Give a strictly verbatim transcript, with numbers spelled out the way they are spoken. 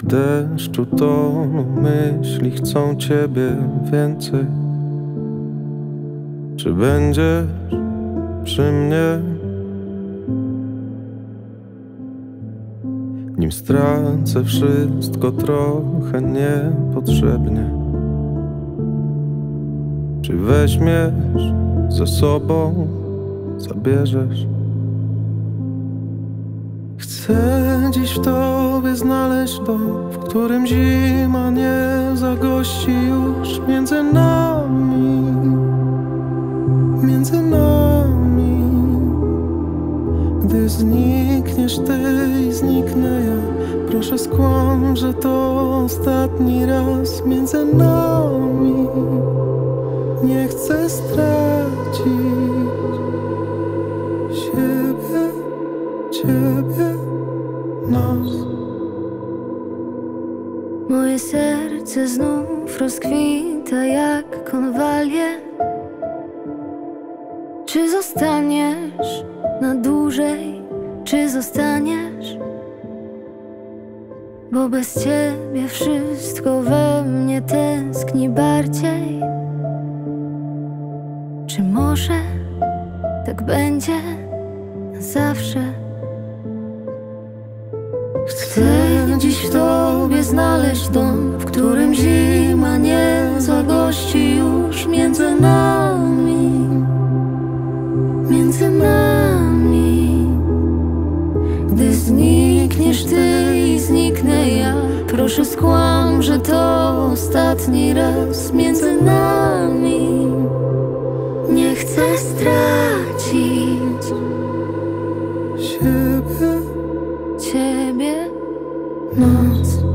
deszczu tonu myśli chcą ciebie więcej. Czy będziesz przy mnie, nim stracę wszystko trochę niepotrzebnie? Czy weźmiesz ze sobą, zabierzesz? Chcę dziś w tobie znaleźć dom, w którym zima nie zagości już między nami, między nami. Gdy znikniesz ty i zniknę ja, proszę skłam, że to ostatni raz między nami. Nie chcę stracić siebie, ciebie, nas. Moje serce znów rozkwita jak konwalie. Czy zostaniesz na dłużej, czy zostaniesz? Bo bez ciebie wszystko we mnie tęskni bardziej. Czy może tak będzie na zawsze? Chcę dziś w tobie znaleźć dom, w którym zima nie zagości już między nami, między nami. Gdy znikniesz ty i zniknę ja, proszę skłam, że to ostatni raz między nami. Nie chcę stracić siebie, ciebie, nas.